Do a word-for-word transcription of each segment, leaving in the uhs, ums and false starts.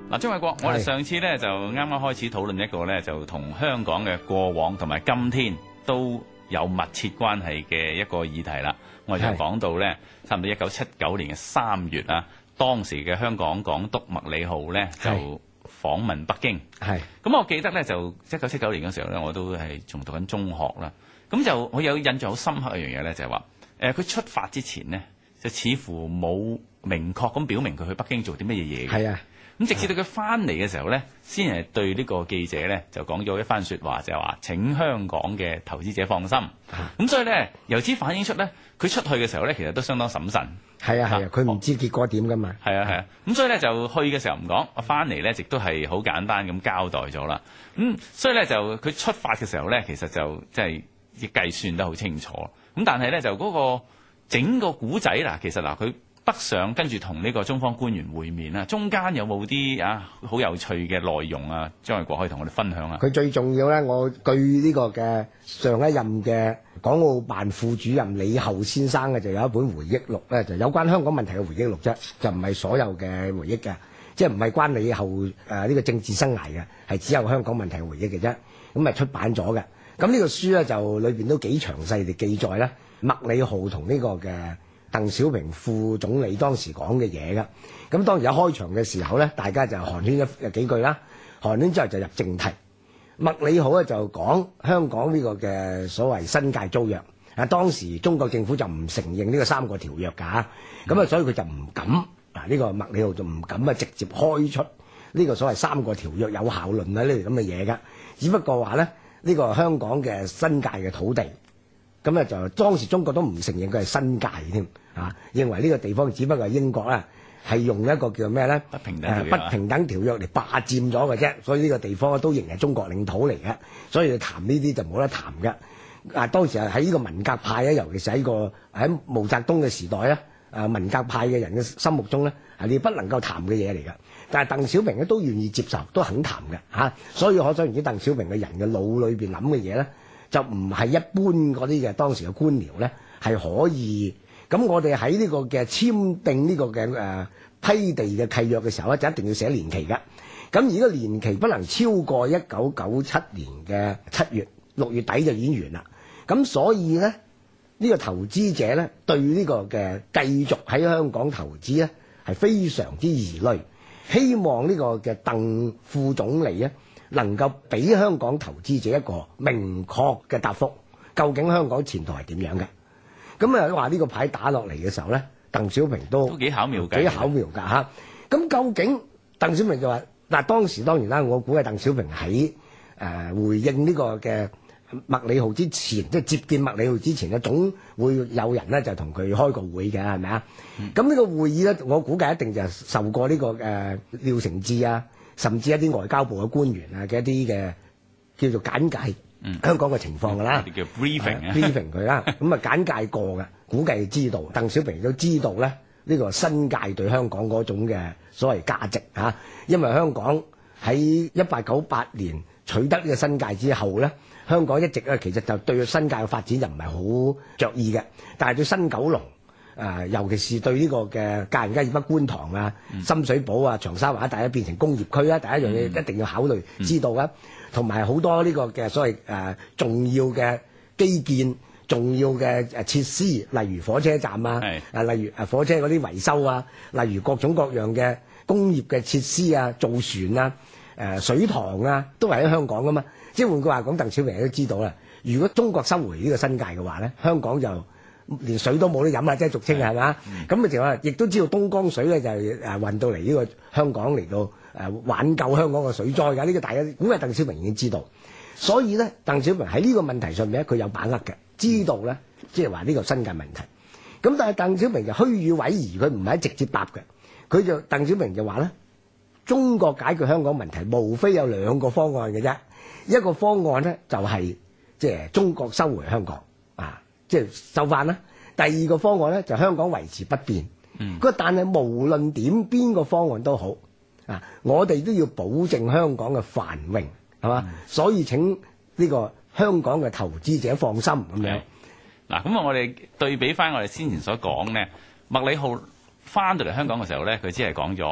嗱，張偉國，我哋上次咧就啱啱開始討論一個咧，就同香港嘅過往同埋今天都有密切關係嘅一個議題啦。我哋就講到咧，差唔多一九七九年嘅三月啊，當時嘅香港港督麥理浩咧就訪問北京。係。咁我記得咧，就一九七九年嘅時候咧，我都係仲讀緊中學啦。咁就我有印象好深刻一樣嘢咧，就係話誒，佢出發之前呢，就似乎冇明確咁表明佢去北京做啲乜嘢嘢。係啊。咁直至到佢翻嚟嘅時候咧，先係對呢個記者咧就講咗一番説話，就係話請香港嘅投資者放心。咁所以咧，由此反映出咧，佢出去嘅時候咧，其實都相當審慎。係啊係啊，佢唔知結果點噶嘛。係啊係啊，咁所以咧就去嘅時候唔講，我翻嚟咧亦都係好簡單咁交代咗啦。咁所以咧就佢出發嘅時候咧，其實就即係亦計算得好清楚。咁但係咧就嗰個整個古仔嗱，其實嗱佢。北上跟住同呢個中方官員會面啊，中間有冇啲啊好有趣嘅內容啊？張偉國可以同我哋分享啊。佢最重要咧，我據呢個嘅上一任嘅港澳辦副主任李後先生嘅就有一本回憶錄咧，就有關香港問題嘅回憶錄啫，就唔係所有嘅回憶嘅，即係唔係關李後誒呢、呃這個政治生涯嘅，係只有香港問題嘅回憶嘅啫。咁啊出版咗嘅，咁呢個書咧就裏邊都幾詳細地記載咧，麥理浩同呢個嘅鄧小平副總理當時講嘅嘢㗎，咁當然有開場嘅時候咧，大家就寒暄一幾句啦，寒暄之後就入正題。麥理浩咧就講香港呢個嘅所謂新界租約，啊當時中國政府就唔承認呢個三個條約㗎，咁啊所以佢就唔敢，啊呢個麥理浩就唔敢啊直接開出呢個所謂三個條約有效論啊呢啲咁嘅嘢㗎，只不過話咧呢個香港嘅新界嘅土地。咁咧就當時中國都唔承認佢係新界添，啊，認為呢個地方只不過係英國啦，係用一個叫咩咧不平等、呃、不平等條約嚟霸佔咗嘅啫，所以呢個地方都仍係中國領土嚟嘅，所以你談呢啲就冇得談嘅。啊，當時係喺呢個文革派咧，尤其是喺個喺毛澤東嘅時代咧，啊文革派嘅人嘅心目中咧係你不能夠談嘅嘢嚟嘅。但係鄧小平咧都願意接受，都肯談嘅嚇，所以可想而知鄧小平嘅人嘅腦裏邊諗嘅嘢咧。就唔係一般嗰啲嘅當時嘅官僚咧，係可以咁。我哋喺呢個嘅簽訂呢個嘅誒、呃、批地嘅契約嘅時候咧，就一定要寫年期嘅。咁而個年期不能超過一九九七年嘅七月六月底就已經完啦。咁所以咧，呢、呢個投資者咧對呢個嘅繼續喺香港投資咧係非常之疑慮，希望呢個嘅鄧副總理咧。能夠俾香港投資者一個明確嘅答覆，究竟香港前途係點樣嘅？咁啊話呢個牌打落嚟嘅時候咧，鄧小平都都幾巧妙嘅，幾巧妙㗎嚇。咁究竟鄧小平就話嗱，當時當然啦，我估係鄧小平喺誒、呃、回應呢個嘅麥理浩之前，即係接見麥理浩之前咧，總會有人咧就同佢開個會嘅，係咪啊？咁呢、嗯、個會議咧，我估計一定就受過呢、這個誒、呃、廖承志啊。甚至一啲外交部嘅官員啊嘅一啲嘅叫做簡介、嗯、香港嘅情況㗎啦，叫 briefing 啊 briefing 佢啦，咁啊簡介過嘅，估計知道鄧小平都知道咧呢、呢個新界對香港嗰種嘅所謂價值嚇、啊，因為香港喺一八九八年取得呢個新界之後咧，香港一直咧其實就對新界嘅發展就唔係好着意嘅，但係對新九龍。誒、呃，尤其是對呢個嘅界限街以北觀塘啊、嗯、深水埗啊、長沙灣，大家變成工業區啊，第一樣嘢一定要考慮、嗯、知道啊，同埋好多呢個嘅所謂誒、呃、重要嘅基建、重要嘅誒設施，例如火車站啊，啊例如誒火車嗰啲維修啊，例如各種各樣嘅工業嘅設施啊、造船啊、誒、呃、水塘啊，都係喺香港噶嘛。即係換句話講，鄧小平都知道啦，如果中國收回呢個新界嘅話咧，香港就連水都冇得飲啦，即係俗稱係嘛？咁嘅情況下，亦都知道東江水咧就誒運到嚟呢個香港嚟到誒挽救香港嘅水災㗎。呢、這個大家估計鄧小平已經知道，所以咧鄧小平喺呢個問題上面咧，佢有把握嘅，知道咧即係話呢個新界問題。咁但係鄧小平就虛與委蛇，佢唔係直接答嘅。佢就鄧小平就話咧，中國解決香港問題無非有兩個方案嘅啫。一個方案咧就係即係中國收回香港啊。即係收翻啦。第二個方案咧就香港維持不變。嗯。個但係無論點邊個方案都好啊，我哋都要保證香港嘅繁榮，係嘛？嗯、所以請呢個香港嘅投資者放心咁樣。嗱，咁啊，我哋對比翻我哋先前所講咧，麥理浩翻到嚟香港嘅時候咧，佢只係講咗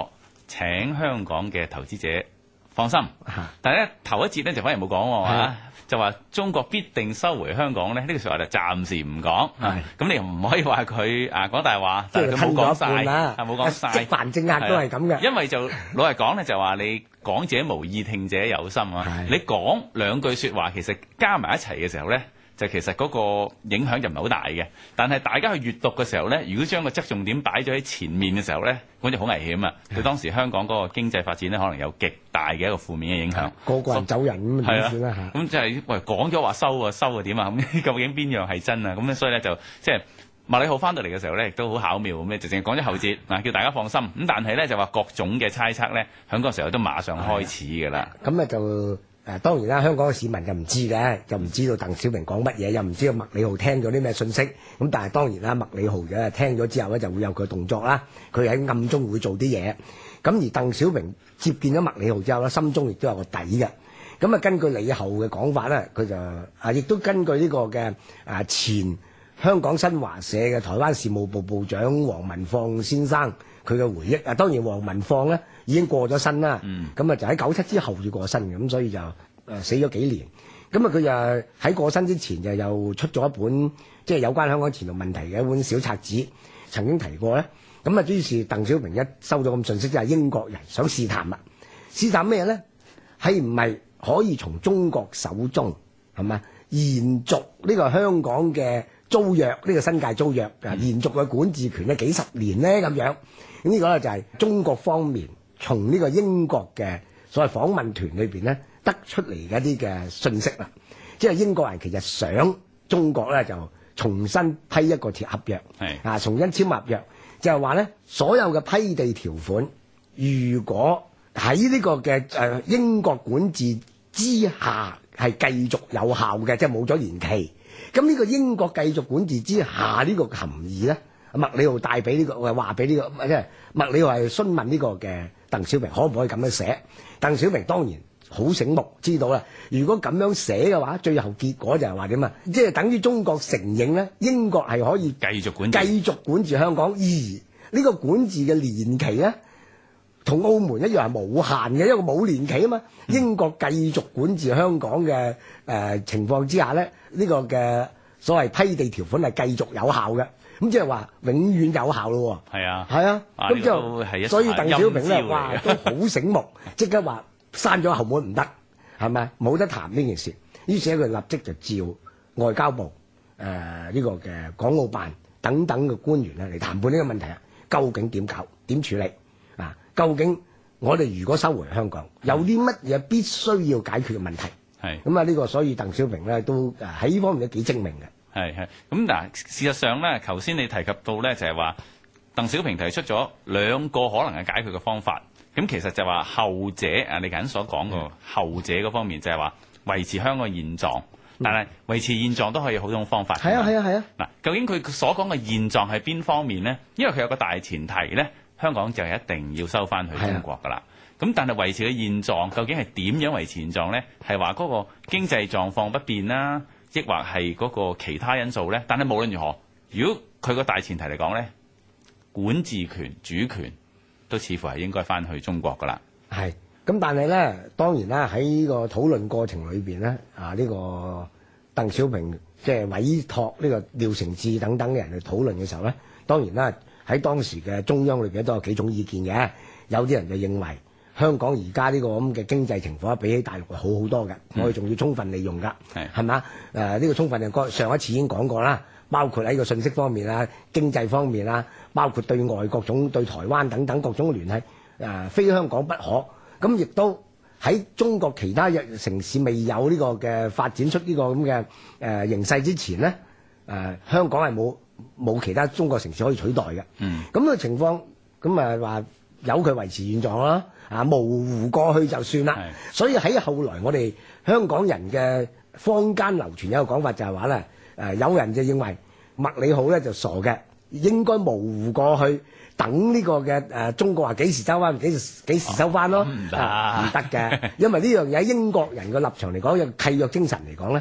請香港嘅投資者放心。但係咧頭一節咧就反而冇講喎，就話中國必定收回香港咧，呢、這個說話就暫時唔講。咁你又唔可以話佢啊講大話，但係佢冇講晒，冇講晒。 即凡政壓都係咁嘅。 因為就老實講咧，就話你講者無意，聽者有心啊。你講兩句說話，其實加埋一齊嘅時候咧，就其實嗰個影響就唔係好大嘅。但係大家去閱讀嘅時候咧，如果將個側重點擺咗喺前面嘅時候咧，咁就好危險啊！對當時香港嗰個經濟發展咧，可能有極大嘅一個負面嘅影響。 個個人走人咁點算啦嚇？ 咁就係喂講咗話收啊收啊點啊？咁究竟邊樣係真啊？咁所以咧就即係麥理浩翻到嚟嘅時候咧，亦都好巧妙咁，就淨係講咗後節嗱，叫大家放心。咁但係咧就話各種嘅猜測咧，喺嗰個時候都馬上開始㗎啦。 咁啊就。誒當然啦，香港嘅市民就唔知嘅，就唔知道鄧小平講乜嘢，又唔知道麥理浩聽咗啲咩信息。咁但係當然啦，麥理浩嘅聽咗之後咧，就會有佢動作啦。佢喺暗中會做啲嘢。咁而鄧小平接見咗麥理浩之後咧，心中亦都有個底嘅。咁啊，根據理後嘅講法咧，佢就啊，亦都根據呢個嘅啊前香港新華社嘅台灣事務部部長黃文放先生佢嘅回憶。啊，當然黃文放咧已經過咗身啦，咁、嗯、啊就喺九七之後要過身嘅，咁所以就誒、呃、死咗幾年。咁啊佢就喺過身之前就又出咗一本即係、就是、有關香港前途問題嘅一本小冊子，曾經提過咧。咁啊於是鄧小平一收咗咁信息，就係英國人想試探啦，試探咩咧？係唔係可以從中國手中係咪延續呢個香港嘅租約，呢、這個新界租約啊、嗯，延續嘅管治權咧幾十年咧咁樣？咁呢個咧就係中國方面從呢個英國嘅所謂訪問團裏邊咧得出嚟嘅一啲嘅信息啦。即係英國人其實想中國咧就重新批一個鐵合約，啊重新簽合約，就係話咧所有嘅批地條款，如果喺呢個嘅誒英國管治之下係繼續有效嘅，即係冇咗延期。咁呢個英國繼續管治之下呢個含義咧？麥理浩帶俾呢個話俾呢個，即係麥理浩係詢問呢個嘅鄧小平可唔可以咁樣寫？鄧小平當然好醒目，知道啦。如果咁樣寫嘅話，最後結果就係話點啊？即係等於中國承認咧，英國係可以繼續管治繼續管治香港，而呢個管治嘅年期咧，同澳門一樣係無限嘅，因為冇年期啊嘛。英國繼續管治香港嘅誒、呃、情況之下咧，呢、這個嘅所謂批地條款係繼續有效嘅。咁即係話永遠有效咯喎。係啊，係啊。咁之後，所以鄧小平咧，哇，都好醒目，即刻話閂咗後門唔得，係咪？冇得談呢件事。於是佢立即就召外交部、誒、呃、呢、這個嘅港澳辦等等嘅官員咧嚟談判呢個問題啊。究竟點搞？點處理？啊？究竟我哋如果收回香港，有啲乜嘢必須要解決嘅問題？係。咁啊，呢個所以鄧小平咧都誒喺呢方面都幾精明嘅。係係咁嗱，事實上咧，頭先你提及到咧，就係話鄧小平提出咗兩個可能嘅解決嘅方法。咁其實就話後者啊，你頭先所講個後者嗰方面就係話維持香港現狀，但係維持現狀都可以好種方法。係啊係啊係啊。嗱，究竟佢所講嘅現狀係邊方面咧？因為佢有個大前提咧，香港就係一定要收翻去中國噶啦。咁但係維持嘅現狀，究竟係點樣維持現狀咧？係話嗰個經濟狀況不變啦，抑或係嗰個其他因素咧？但係無論如何，如果佢個大前提嚟講咧，管治權、主權都似乎係應該翻去中國噶啦。係咁，但係咧，當然啦，喺呢個討論過程裏邊咧，啊呢、這個鄧小平即係委託呢個廖承志等等嘅人去討論嘅時候咧，當然啦，喺當時嘅中央裏邊都有幾種意見嘅。有啲人就認為香港而家呢個咁嘅經濟情況比起大陸係好好多嘅，嗯、我哋仲要充分利用㗎，係係嘛？誒呢、呃這個充分利用，上一次已經講過啦，包括喺個信息方面啊、經濟方面啊，包括對外各種對台灣等等各種聯繫，誒、呃、非香港不可。咁亦都喺中國其他城市未有呢個嘅發展出呢個咁嘅誒形勢之前咧，誒、呃、香港係冇冇其他中國城市可以取代嘅。嗯，咁嘅情況，咁啊話由佢維持現狀啦。啊，模糊過去就算啦。所以喺後來我哋香港人嘅坊間流傳有一個講法就係話咧，誒有人就認為麥理浩咧就傻嘅，應該模糊過去，等呢個嘅誒、呃、中國話幾時收翻，幾時幾時收翻咯。唔得唔得嘅，因為呢樣嘢喺英國人嘅立場嚟講，有契約精神嚟講咧，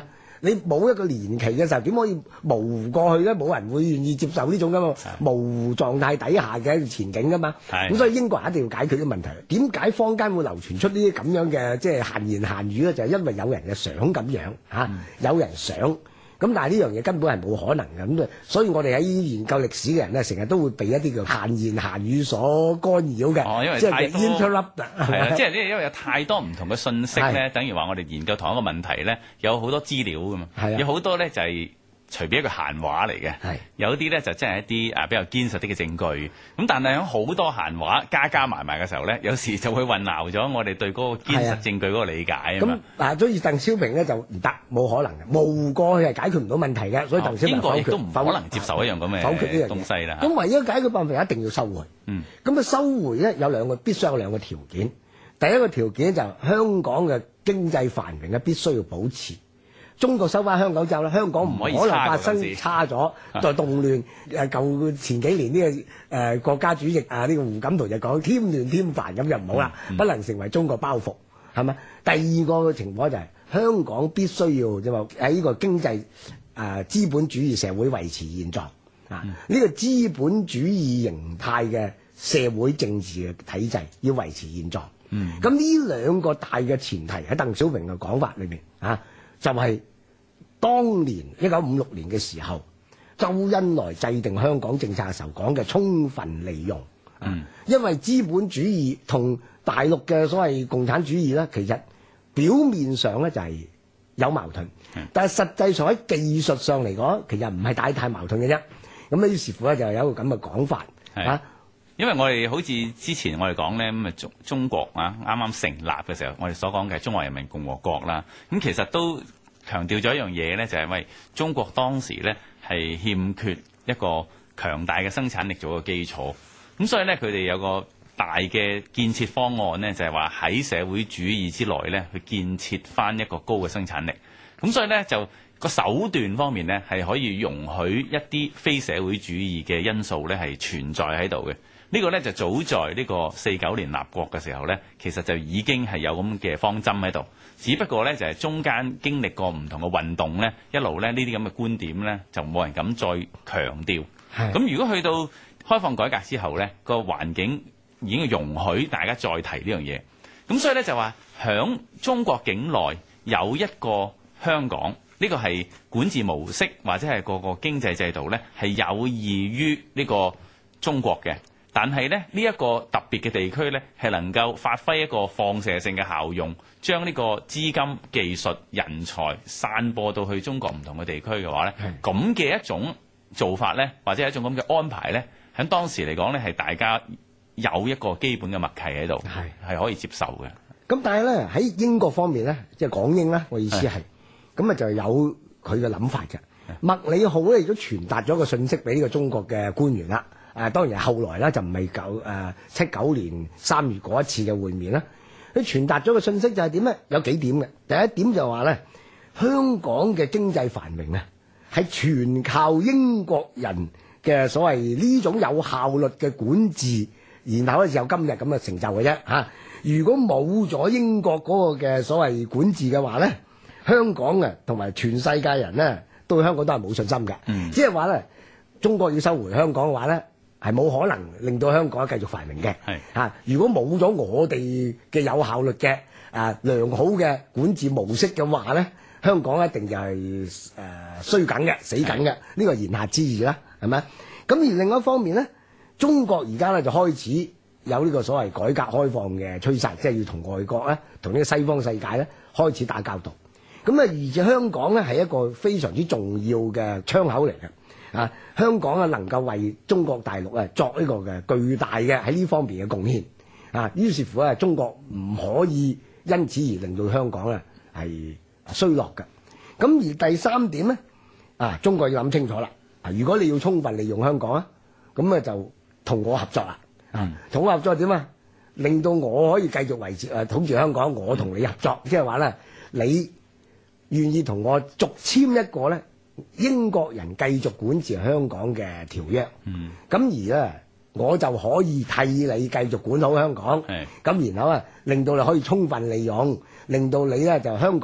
你冇一個年期嘅時候，點可以模糊過去咧？冇人會願意接受呢種咁嘅模糊狀態底下嘅前景噶嘛。咁所以英國人一定要解決啲問題。點解坊間會流傳出呢啲咁樣嘅即係閒言閒語咧？就係、是、因為有人嘅想咁樣嚇、啊，有人想。咁但係呢樣嘢根本係冇可能嘅，咁所以我哋喺研究歷史嘅人咧，成日都會被一啲叫閒言閒語所干擾嘅。 哦，因為即太多 interrupt 係啊，即係呢，因為有太多唔同嘅信息咧，等於話我哋研究同一個問題咧，有好多資料噶嘛，有好多咧就係、是。隨便一個閒話嚟嘅，有啲咧就真係一啲啊比較堅實啲嘅證據。咁但係喺好多閒話加加埋埋嘅時候咧，有時就會混淆咗我哋對嗰個堅實證據嗰個理解啊嘛。 咁嗱，所以鄧小平咧就唔得，冇可能嘅，模糊過去係解決唔到問題嘅。所以鄧小平英國亦都唔可能接受一樣咁嘅否決呢樣東西啦。 咁唯一解決辦法一定要收回。嗯，咁啊收回咧有兩個必須有兩個條件。第一個條件就係香港嘅經濟繁榮咧必須要保持。中國收翻香港之後咧，香港唔可能發生差咗，再動亂。誒舊前幾年呢、這個誒、呃、國家主席啊，呢、這個胡錦濤就講添亂添煩咁就唔好啦，嗯嗯、不能成為中國包袱，係咪？第二個情況就係、是、香港必須要即係話喺呢個經濟誒、呃、資本主義社會維持現狀啊，呢、嗯、個資本主義形態嘅社會政治嘅體制要維持現狀。嗯，咁呢兩個大嘅前提喺鄧小平嘅講法裏面啊。就係當年一九五六年嘅時候，周恩來制定香港政策嘅時候講嘅充分利用。嗯，因為資本主義同大陸嘅所謂共產主義咧，其實表面上咧就係有矛盾，嗯、但係實際上喺技術上嚟講，其實唔係大太矛盾嘅啫。咁於是乎咧就有一個咁嘅講法啊。 因為我哋好似之前我哋講咧，咁啊中中國啊啱啱成立嘅時候，我哋所講嘅係中華人民共和國啦。咁其實都強調咗一樣嘢咧，就係因為中國當時咧係欠缺一個強大嘅生產力做個基礎。咁所以咧佢哋有個大嘅建設方案咧，就係話喺社會主義之內咧去建設翻一個高嘅生產力。咁所以咧就個手段方面咧係可以容許一啲非社會主義嘅因素咧係存在喺度嘅。呢個咧就早在呢個四九年立國嘅時候咧，其實就已經係有咁嘅方針喺度。只不過咧就係中間經歷過唔同嘅運動咧，一路咧呢啲咁嘅觀點咧就冇人敢再強調。咁如果去到開放改革之後咧，個環境已經容許大家再提呢樣嘢。咁所以咧就話響中國境內有一個香港，呢個係管治模式或者係個個經濟制度咧係有益於呢個中國嘅。但係咧，呢、這、一個特別嘅地區咧，係能夠發揮一個放射性嘅效用，將呢個資金、技術、人才散播到去中國唔同嘅地區嘅話咧，咁嘅一種做法咧，或者係一種咁嘅安排咧，喺當時嚟講咧，係大家有一個基本嘅默契喺度，係係可以接受嘅。咁但係咧喺英國方面咧，即係港英咧，我意思係咁啊，就有佢嘅諗法嘅。麥理浩咧亦都傳達咗個信息俾呢個中國嘅官員啦。誒、啊、當然後來啦，就唔係九誒七九年三月嗰一次嘅會面啦。佢傳達咗個信息就係點咧？有幾點嘅。第一點就話咧，香港嘅經濟繁榮啊，係全靠英國人嘅所謂呢種有效率嘅管治，然後咧就有今日咁嘅成就嘅啫嚇。如果冇咗英國嗰個嘅所謂管治嘅話咧，香港啊同埋全世界人咧對香港都係冇信心嘅。嗯，即係話咧，中國要收回香港嘅話咧，係冇可能令到香港繼續繁榮嘅。係啊，如果冇咗我哋嘅有效率嘅啊良好嘅管治模式嘅話咧，香港一定就係誒衰緊嘅、死緊嘅。呢個言下之意啦，係咪？咁而另一方面咧，中國而家咧就開始有呢個所謂改革開放嘅趨勢，即係要同外國咧、同呢個西方世界咧開始打交道。咁啊，而且香港咧係一個非常之重要嘅窗口嚟嘅。啊！香港啊，能夠為中國大陸啊作呢個嘅巨大嘅喺呢方面嘅貢獻啊，於是乎咧，中國唔可以因此而令到香港啊係衰落嘅。咁而第三點咧，啊，中國要諗清楚啦。啊，如果你要充分利用香港啊，咁啊就同我合作啦。啊，同我合作點啊？令到我可以繼續維持誒統治香港，我同你合作，即係話咧，你願意同我續簽一個咧英國人繼續管治香港嘅條約，咁、嗯、而咧我就可以替你繼續管好香港，咁然後啊令到你可以充分利用，令到你咧就香港咧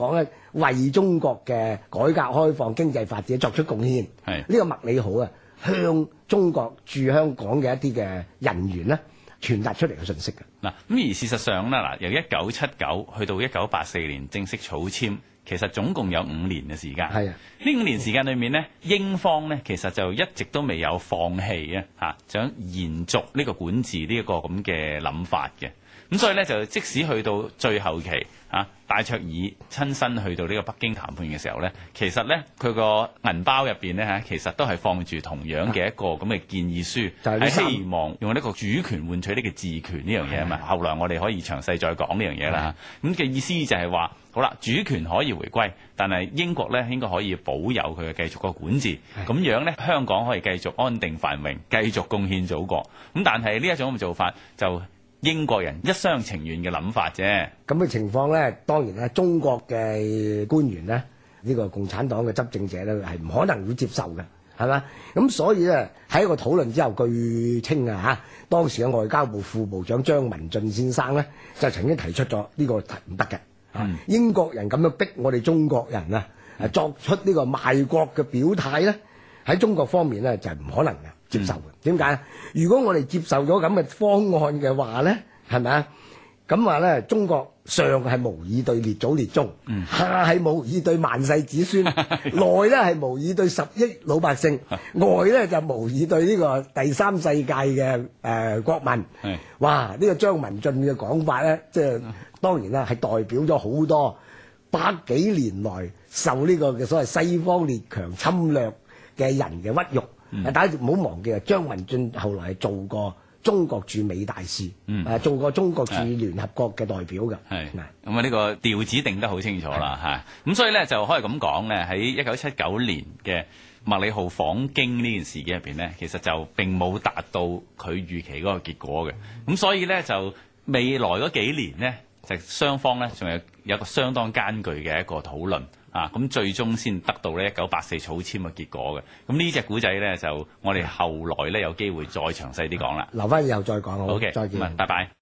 為中國嘅改革開放經濟發展作出貢獻。 係呢個麥理浩啊，向中國駐香港嘅一啲嘅人員咧傳達出嚟嘅信息嘅。 嗱，咁而事實上咧，嗱，由一九七九去到一九八四年正式草簽，其實總共有五年嘅時間。 係啊， 呢五年時間裏面呢，英方呢其實就一直都未有放棄啊，嚇想延續呢個管治呢一個咁嘅諗法嘅。咁所以咧，就即使去到最後期啊，戴卓爾親身去到呢個北京談判嘅時候咧，其實咧佢個銀包入邊咧嚇，其實都係放住同樣嘅一個咁嘅建議書，係、就係、希望用呢個主權換取呢個治權呢樣嘢啊嘛。後來我哋可以詳細再講呢樣嘢啦。咁嘅意思就係話，好啦，主權可以回歸，但係英國咧應該可以保有佢嘅繼續個管治，咁樣咧香港可以繼續安定繁榮，繼續貢獻祖國。咁但係呢一種咁嘅做法就英國人一廂情願嘅諗法啫。 咁嘅情況咧，當然咧，中國嘅官員咧，呢個共產黨嘅執政者咧，係唔可能會接受嘅，係嘛？咁所以咧，喺一個討論之後，據稱啊嚇，當時嘅外交部副部長張文俊先生咧，就曾經提出咗呢個唔得嘅。嗯、英國人咁樣逼我哋中國人啊，嗯、作出呢個賣國嘅表態咧，喺中國方面咧就係唔可能嘅接受嘅。點解？如果我哋接受咗咁嘅方案嘅話咧，係咪啊？咁話咧，中國上係無以對列祖列宗，嗯、下係無以對萬世子孫，內咧係無以對十億老百姓，外咧就無以對呢個第三世界嘅誒、呃、國民。哇！呢、呢個張文俊嘅講法咧，即係當然啦，係代表咗好多百幾年來受呢個嘅所謂西方列強侵略嘅人嘅屈辱。嗯、大家唔好忘記啊，張文俊後來係做過中國駐美大使，嗯、啊做過中國駐聯合國嘅代表嘅。係咁啊，呢個調子定得好清楚啦嚇。咁所以咧就可以咁講咧，喺一九七九年嘅麥理浩訪京呢件事件入邊咧，其實就並冇達到佢預期嗰個結果嘅。咁所以咧就未來嗰幾年呢，就雙方咧仲有有一個相當艱巨嘅一個討論。啊，咁最終先得到呢一九八四草簽嘅結果嘅。咁呢隻古仔咧，就我哋後來咧有機會再詳細啲講啦。 留翻以後再講好。 好嘅， 再見。 拜拜。